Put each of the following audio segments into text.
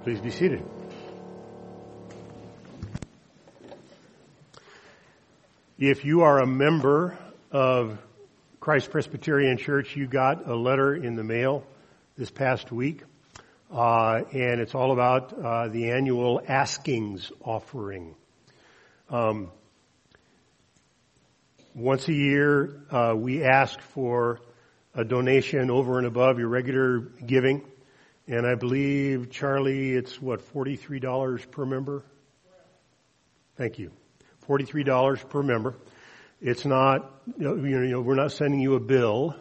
Please be seated. If you are a member of Christ Presbyterian Church, you got a letter in the mail this past week, and it's all about the annual Askings offering. Once a year, we ask for a donation over and above your regular giving. And I believe, Charlie, it's $43 per member? Rex you. $43 per member. It's not, we're not sending you a bill.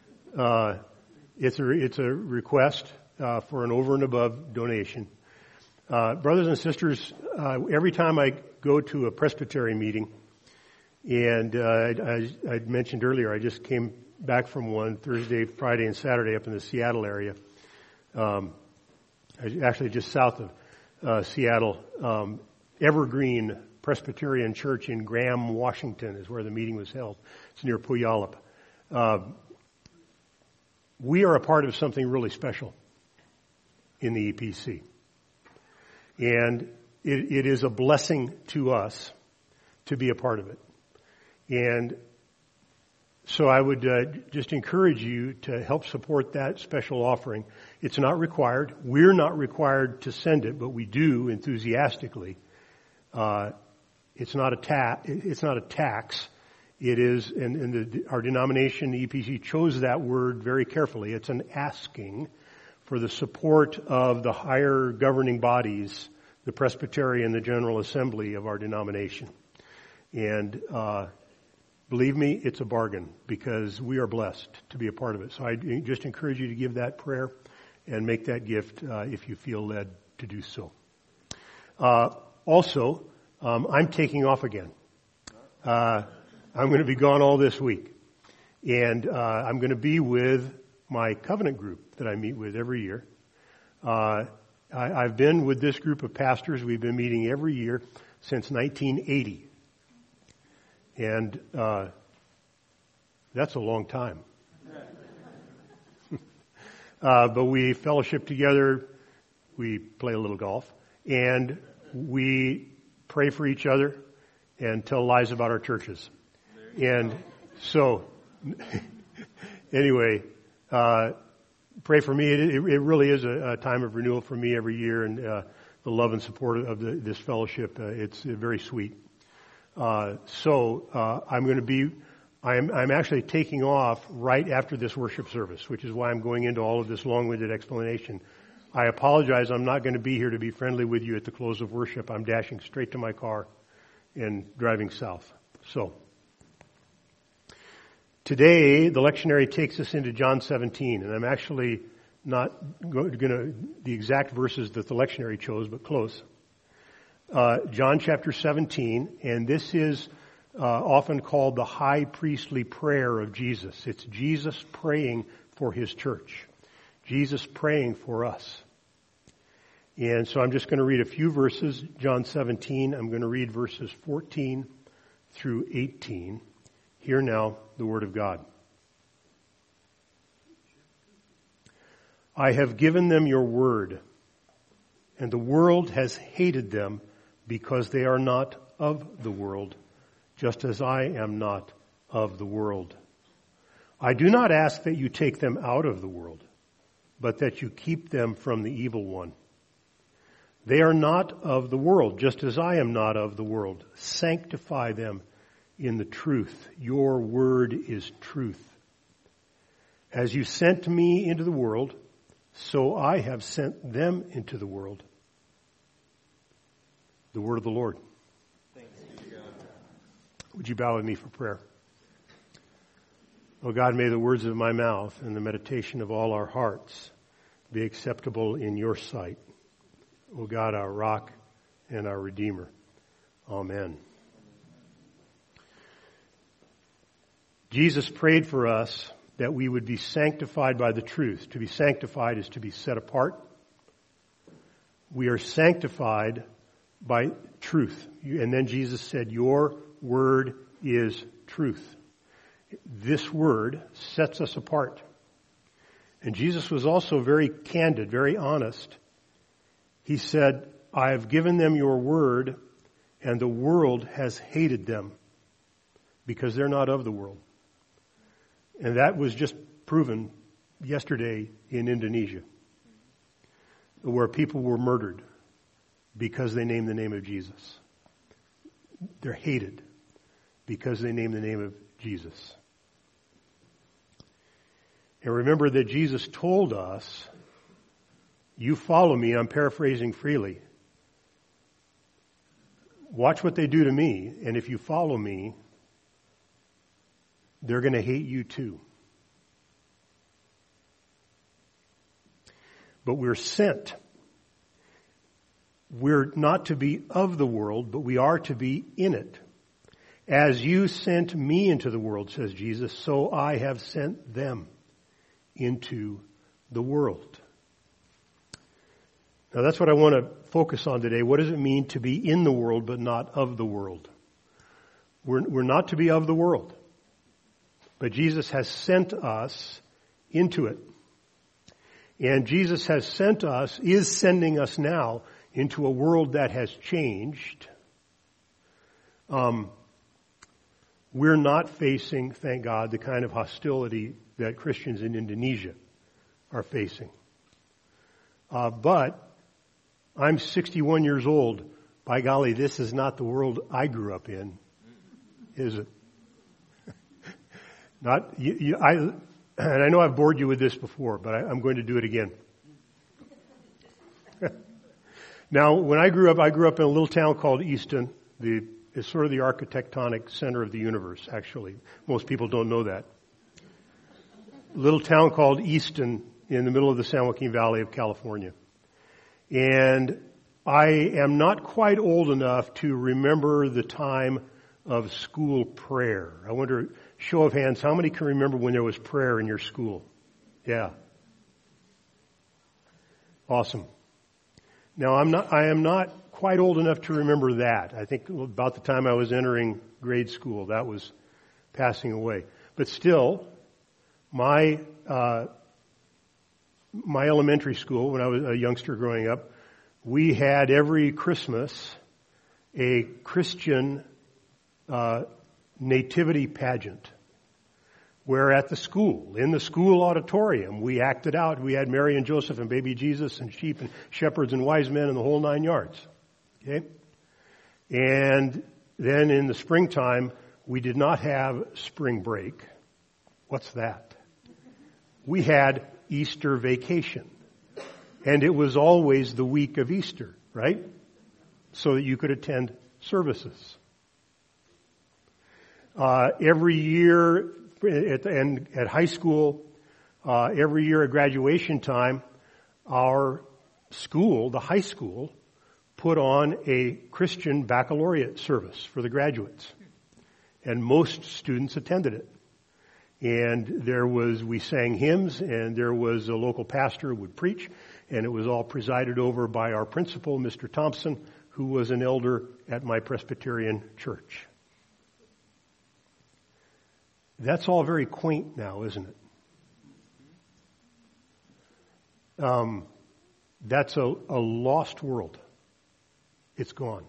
It's a request for an over and above donation. Brothers and sisters, every time I go to a presbytery meeting, and I mentioned earlier, I just came back from one Thursday, Friday, and Saturday up in the Seattle area. Actually just south of Seattle. Evergreen Presbyterian Church in Graham, Washington is where the meeting was held. It's near Puyallup. We are a part of something really special in the EPC. And it is a blessing to us to be a part of it. And so I would just encourage you to help support that special offering. It's not required. We're not required to send it, but we do enthusiastically. It's not a tax. It is, and our denomination, the EPC, chose that word very carefully. It's an asking for the support of the higher governing bodies, the Presbytery and the General Assembly of our denomination. And believe me, it's a bargain because we are blessed to be a part of it. So I just encourage you to give that prayer and make that gift if you feel led to do so. Also, I'm taking off again. I'm going to be gone all this week. And I'm going to be with my covenant group that I meet with every year. I've been with this group of pastors. We've been meeting every year since 1980. And that's a long time. But we fellowship together, we play a little golf, and we pray for each other and tell lies about our churches. And so, anyway, pray for me. It really is a time of renewal for me every year, and the love and support of this fellowship, it's very sweet. So I'm actually taking off right after this worship service, which is why I'm going into all of this long-winded explanation. I apologize. I'm not going to be here to be friendly with you at the close of worship. I'm dashing straight to my car and driving south. So today, the lectionary takes us into John 17, and I'm actually not going to the exact verses that the lectionary chose, but close. John chapter 17, and this is often called the high priestly prayer of Jesus. It's Jesus praying for his church. Jesus praying for us. And so I'm just going to read a few verses. John 17, I'm going to read verses 14 through 18. Hear now the word of God. I have given them your word, and the world has hated them because they are not of the world, just as I am not of the world. I do not ask that you take them out of the world, but that you keep them from the evil one. They are not of the world, just as I am not of the world. Sanctify them in the truth. Your word is truth. As you sent me into the world, so I have sent them into the world. The word of the Lord. Thanks be to God. Would you bow with me for prayer? Oh God, may the words of my mouth and the meditation of all our hearts be acceptable in your sight. Oh God, our rock and our redeemer. Amen. Jesus prayed for us that we would be sanctified by the truth. To be sanctified is to be set apart. We are sanctified by truth. And then Jesus said, your word is truth. This word sets us apart. And Jesus was also very candid, very honest. He said, I have given them your word, and the world has hated them because they're not of the world. And that was just proven yesterday in Indonesia, where people were murdered because they named the name of Jesus. They're hated because they named the name of Jesus. And remember that Jesus told us, you follow me, I'm paraphrasing freely. Watch what they do to me, and if you follow me, they're going to hate you too. But we're sent. We're not to be of the world, but we are to be in it. As you sent me into the world, says Jesus, so I have sent them into the world. Now that's what I want to focus on today. What does it mean to be in the world but not of the world? We're not to be of the world, but Jesus has sent us into it. And Jesus has sent us, is sending us now into a world that has changed. We're not facing, thank God, the kind of hostility that Christians in Indonesia are facing. But I'm 61 years old. By golly, this is not the world I grew up in, is it? And I know I've bored you with this before, but I'm going to do it again. Now, when I grew up in a little town called Easton. It's sort of the architectonic center of the universe, actually. Most people don't know that. A little town called Easton in the middle of the San Joaquin Valley of California. And I am not quite old enough to remember the time of school prayer. I wonder, show of hands, how many can remember when there was prayer in your school? Yeah. Awesome. Now I am not quite old enough to remember that. I think about the time I was entering grade school, that was passing away. But still, my elementary school, when I was a youngster growing up, we had every Christmas a Christian nativity pageant, where at the school, in the school auditorium, we acted out. We had Mary and Joseph and baby Jesus and sheep and shepherds and wise men and the whole 9 yards. Okay? And then in the springtime, we did not have spring break. What's that? We had Easter vacation. And it was always the week of Easter, right? So that you could attend services. Every year at high school, every year at graduation time, our school, the high school, put on a Christian baccalaureate service for the graduates. And most students attended it. And we sang hymns, and there was a local pastor who would preach, and it was all presided over by our principal, Mr. Thompson, who was an elder at my Presbyterian church. That's all very quaint now, isn't it? That's a lost world. It's gone.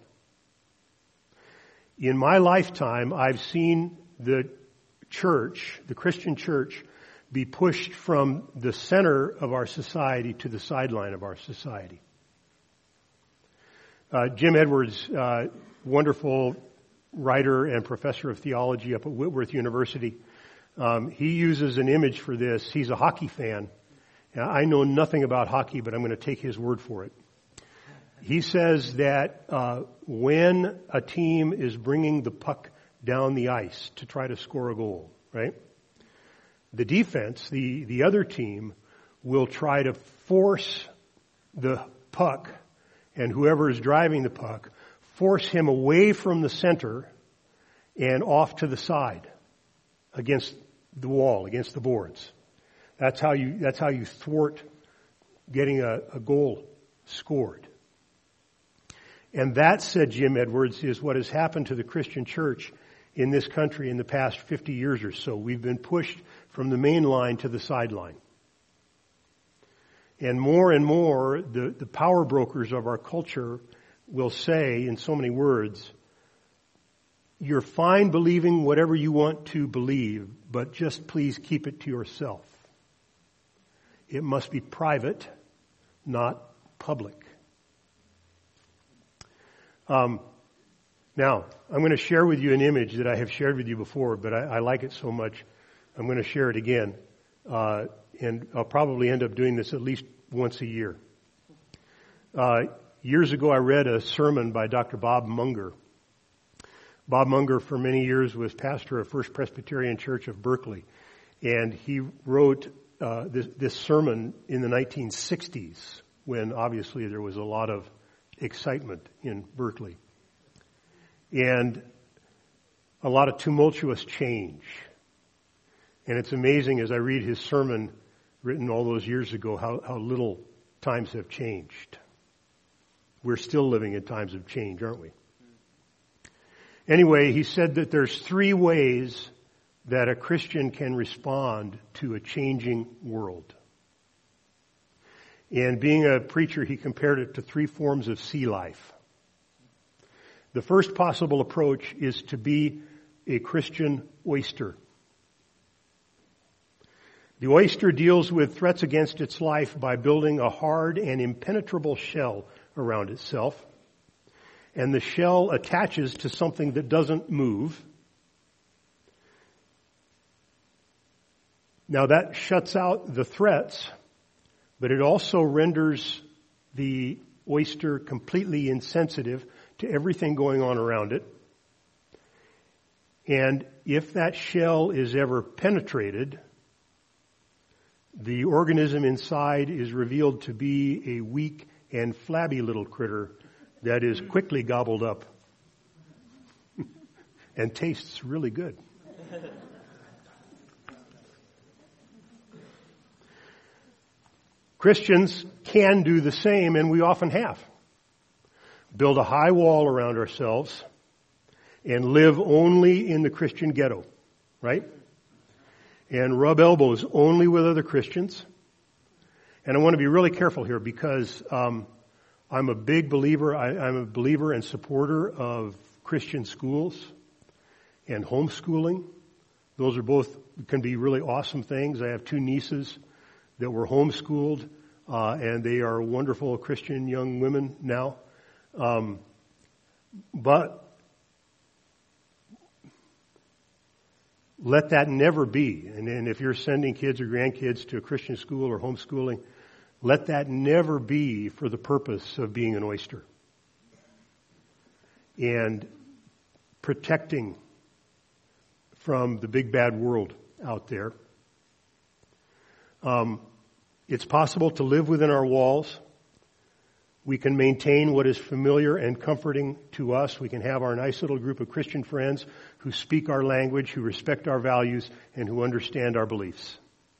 In my lifetime, I've seen the church, the Christian church, be pushed from the center of our society to the sideline of our society. Jim Edwards, wonderful writer and professor of theology up at Whitworth University, he uses an image for this. He's a hockey fan. I know nothing about hockey, but I'm going to take his word for it. He says that when a team is bringing the puck down the ice to try to score a goal, right? The defense, the other team, will try to force the puck, and whoever is driving the puck, force him away from the center and off to the side against the wall, against the boards. That's how you thwart getting a goal scored. And that, said Jim Edwards, is what has happened to the Christian church in this country in the past 50 years or so. We've been pushed from the main line to the sideline. And more, the power brokers of our culture will say in so many words, you're fine believing whatever you want to believe, but just please keep it to yourself. It must be private, not public. Now, I'm going to share with you an image that I have shared with you before, but I like it so much, I'm going to share it again. And I'll probably end up doing this at least once a year. Years ago, I read a sermon by Dr. Bob Munger. Bob Munger, for many years, was pastor of First Presbyterian Church of Berkeley. And he wrote this sermon in the 1960s, when obviously there was a lot of excitement in Berkeley. And a lot of tumultuous change. And it's amazing as I read his sermon written all those years ago how little times have changed. We're still living in times of change, aren't we? Anyway, he said that there's 3 ways that a Christian can respond to a changing world. And being a preacher, he compared it to 3 forms of sea life. The first possible approach is to be a Christian oyster. The oyster deals with threats against its life by building a hard and impenetrable shell around itself. And the shell attaches to something that doesn't move. Now that shuts out the threats, but it also renders the oyster completely insensitive to everything going on around it. And if that shell is ever penetrated, the organism inside is revealed to be a weak and flabby little critter that is quickly gobbled up and tastes really good. Christians can do the same, and we often have. Build a high wall around ourselves and live only in the Christian ghetto, right? And rub elbows only with other Christians. And I want to be really careful here because I'm a big believer. I'm a believer and supporter of Christian schools and homeschooling. Those are both can be really awesome things. I have 2 nieces that were homeschooled, and they are wonderful Christian young women now. But let that never be. And if you're sending kids or grandkids to a Christian school or homeschooling, let that never be for the purpose of being an oyster and protecting from the big bad world out there. It's possible to live within our walls. We can maintain what is familiar and comforting to us. We can have our nice little group of Christian friends who speak our language, who respect our values, and who understand our beliefs.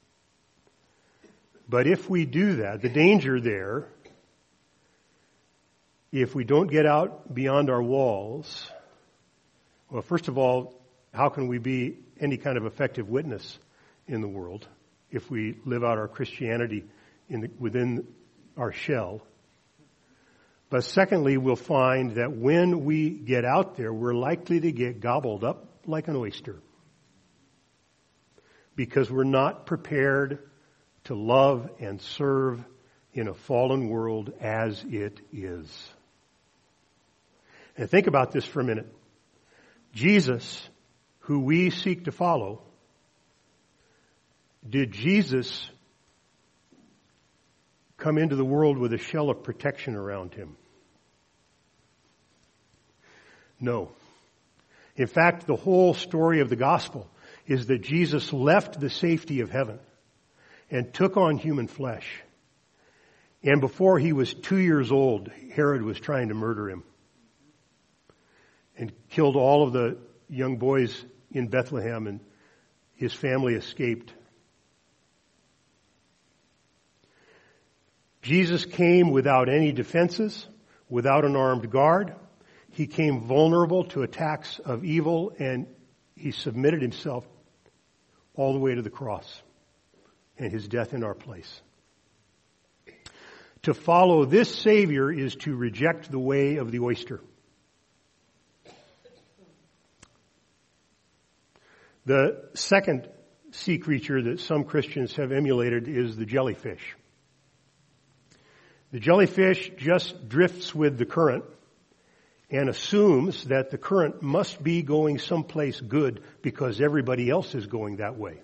But if we do that, the danger there, if we don't get out beyond our walls, well, first of all, how can we be any kind of effective witness in the world if we live out our Christianity within our shell? But secondly, we'll find that when we get out there, we're likely to get gobbled up like an oyster because we're not prepared to love and serve in a fallen world as it is. And think about this for a minute. Jesus, who we seek to follow, did Jesus come into the world with a shell of protection around him? No. In fact, the whole story of the gospel is that Jesus left the safety of heaven and took on human flesh. And before he was 2 years old, Herod was trying to murder him and killed all of the young boys in Bethlehem, and his family escaped. Jesus came without any defenses, without an armed guard. He came vulnerable to attacks of evil, and he submitted himself all the way to the cross and his death in our place. To follow this Savior is to reject the way of the oyster. The second sea creature that some Christians have emulated is the jellyfish. The jellyfish just drifts with the current and assumes that the current must be going someplace good because everybody else is going that way.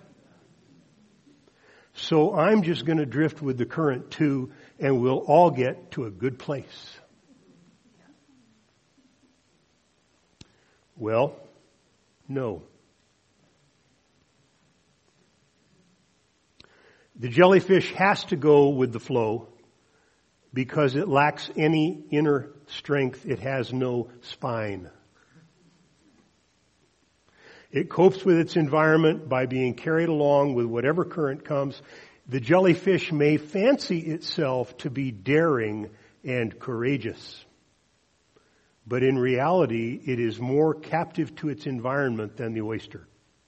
So I'm just going to drift with the current too, and we'll all get to a good place. Well, no. The jellyfish has to go with the flow because it lacks any inner strength. It has no spine. It copes with its environment by being carried along with whatever current comes. The jellyfish may fancy itself to be daring and courageous, but in reality, it is more captive to its environment than the oyster.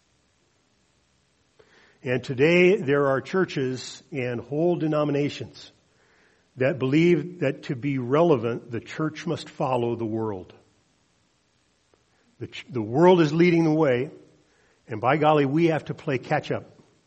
And today there are churches and whole denominations that believe that to be relevant, the church must follow the world. The world is leading the way, and by golly, we have to play catch up.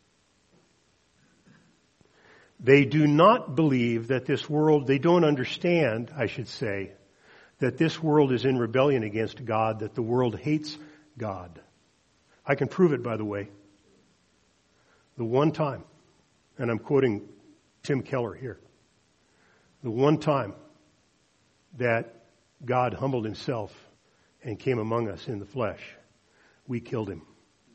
They do not believe that this world, they don't understand, I should say, that this world is in rebellion against God, that the world hates God. I can prove it, by the way. The one time, and I'm quoting Tim Keller here, the one time that God humbled himself and came among us in the flesh, we killed him.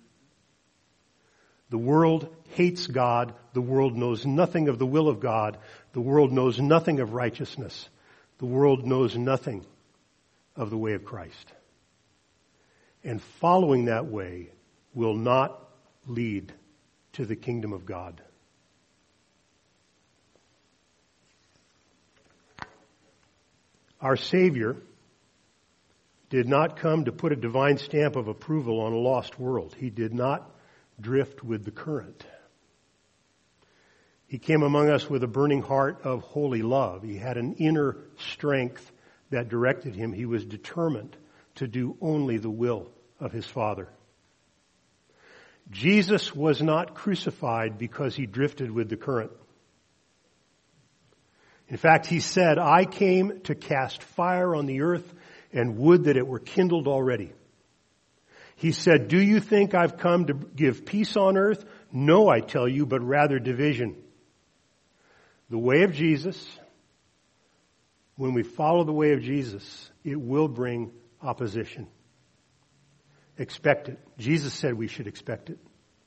The world hates God. The world knows nothing of the will of God. The world knows nothing of righteousness. The world knows nothing of the way of Christ. And following that way will not lead to the kingdom of God. Our Savior did not come to put a divine stamp of approval on a lost world. He did not drift with the current. He came among us with a burning heart of holy love. He had an inner strength that directed him. He was determined to do only the will of his Father. Jesus was not crucified because he drifted with the current. In fact, he said, I came to cast fire on the earth and would that it were kindled already. He said, do you think I've come to give peace on earth? No, I tell you, but rather division. The way of Jesus, when we follow the way of Jesus, it will bring opposition. Expect it. Jesus said we should expect it.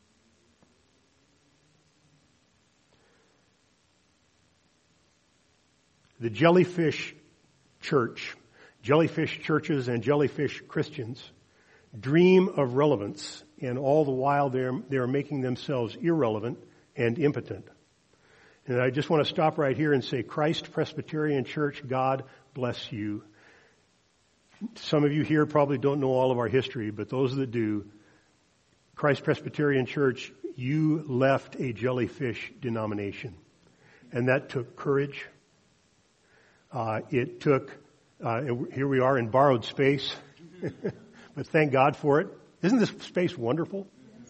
The jellyfish church, jellyfish churches and jellyfish Christians dream of relevance, and all the while they're making themselves irrelevant and impotent. And I just want to stop right here and say, Christ Presbyterian Church, God bless you. Some of you here probably don't know all of our history, but those that do, Christ Presbyterian Church, you left a jellyfish denomination. And that took courage. It took, here we are in borrowed space, but thank God for it. Isn't this space wonderful?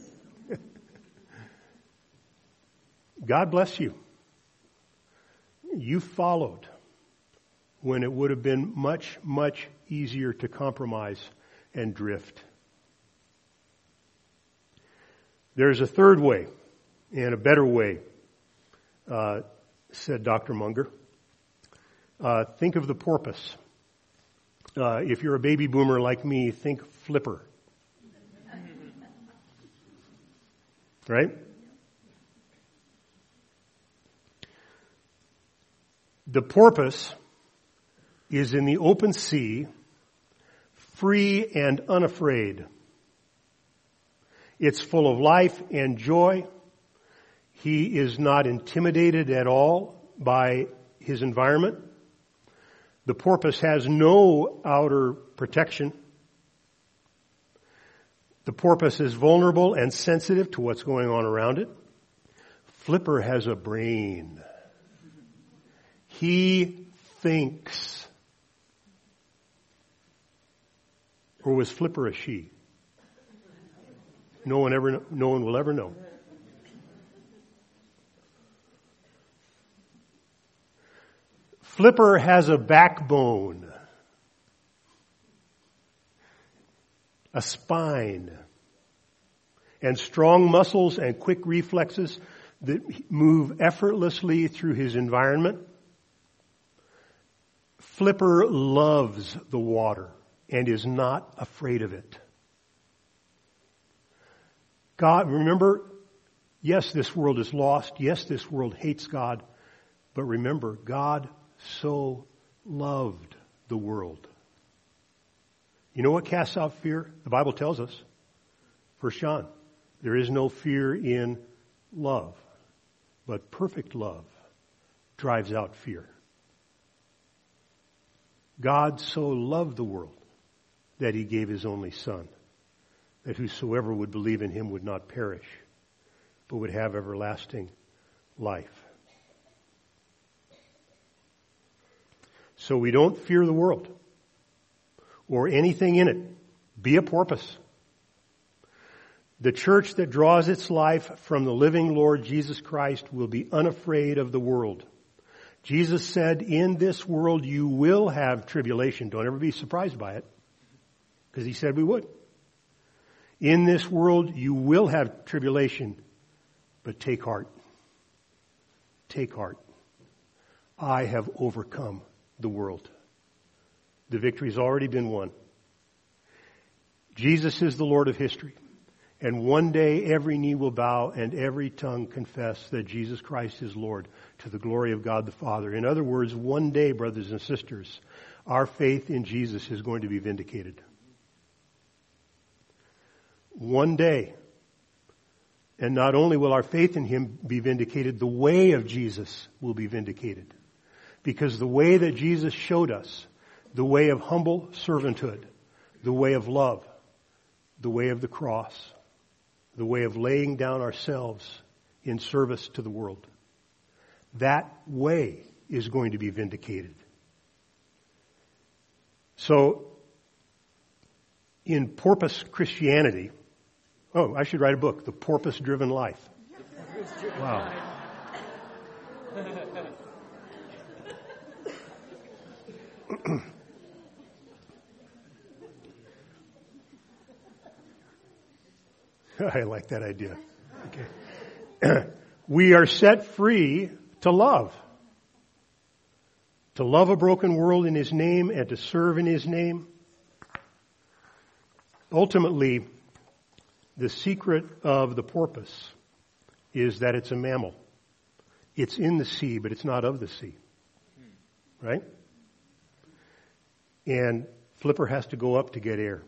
God bless you. You followed when it would have been much, much easier to compromise and drift. There's a third way and a better way, said Dr. Munger. Think of the porpoise. If you're a baby boomer like me, think Flipper. Right? The porpoise is in the open sea, free and unafraid. It's full of life and joy. He is not intimidated at all by his environment. The porpoise has no outer protection. The porpoise is vulnerable and sensitive to what's going on around it. Flipper has a brain. He thinks. Or was Flipper a she? No one will ever know. Flipper has a backbone, a spine, and strong muscles and quick reflexes that move effortlessly through his environment. Flipper loves the water and is not afraid of it. God, remember, yes, this world is lost. Yes, this world hates God. But remember, God so loved the world. You know what casts out fear? The Bible tells us. 1 John, there is no fear in love, but perfect love drives out fear. God so loved the world that he gave his only Son, that whosoever would believe in him would not perish, but would have everlasting life. So we don't fear the world or anything in it. Be a porpoise. The church that draws its life from the living Lord Jesus Christ will be unafraid of the world. Jesus said, in this world you will have tribulation. Don't ever be surprised by it, because he said we would. In this world you will have tribulation, but take heart. Take heart. I have overcome the world. The victory's already been won. Jesus is the Lord of history. And one day every knee will bow and every tongue confess that Jesus Christ is Lord, to the glory of God the Father. In other words, one day, brothers and sisters, our faith in Jesus is going to be vindicated. One day. And not only will our faith in him be vindicated, the way of Jesus will be vindicated. Because the way that Jesus showed us, the way of humble servanthood, the way of love, the way of the cross, the way of laying down ourselves in service to the world, that way is going to be vindicated. So, in porpoise Christianity, I should write a book, The Porpoise-Driven Life. Wow. I like that idea. Okay. We are set free to love. To love a broken world in his name and to serve in his name. Ultimately, the secret of the porpoise is that it's a mammal. It's in the sea, but it's not of the sea. Right? And Flipper has to go up to get air.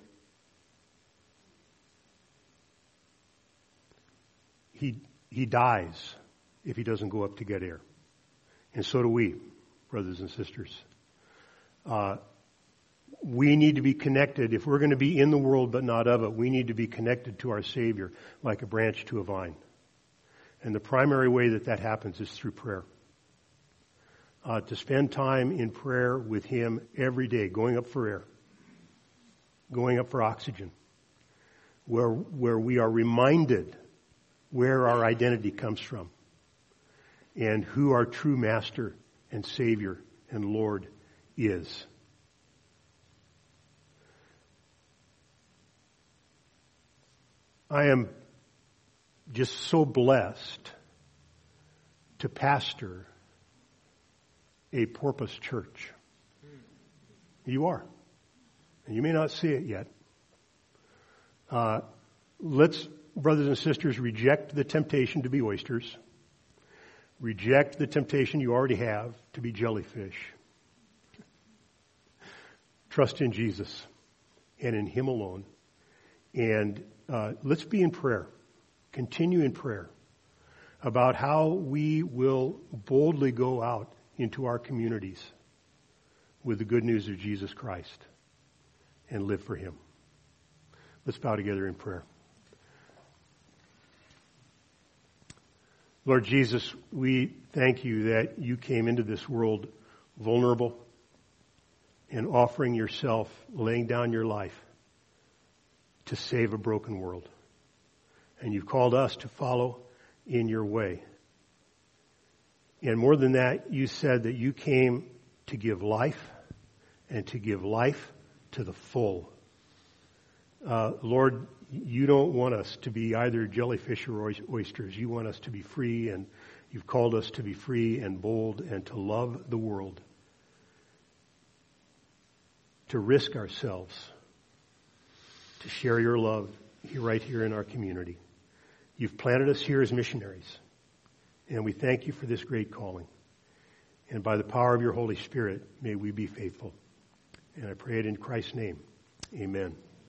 He dies if he doesn't go up to get air. And so do we, brothers and sisters. We need to be connected. If we're going to be in the world but not of it, we need to be connected to our Savior like a branch to a vine. And the primary way that happens is through prayer. To spend time in prayer with him every day, going up for air, going up for oxygen, where we are reminded where our identity comes from and who our true Master and Savior and Lord is. I am just so blessed to pastor a porpoise church. You are. And you may not see it yet. Let's, brothers and sisters, reject the temptation to be oysters. Reject the temptation you already have to be jellyfish. Trust in Jesus and in him alone. And let's be in prayer. Continue in prayer about how we will boldly go out into our communities with the good news of Jesus Christ and live for him. Let's bow together in prayer. Lord Jesus, we thank you that you came into this world vulnerable and offering yourself, laying down your life to save a broken world. And you've called us to follow in your way. And more than that, you said that you came to give life and to give life to the full. Lord, you don't want us to be either jellyfish or oysters. You want us to be free, and you've called us to be free and bold and to love the world, to risk ourselves, to share your love right here in our community. You've planted us here as missionaries, and we thank you for this great calling. And by the power of your Holy Spirit, may we be faithful. And I pray it in Christ's name. Amen.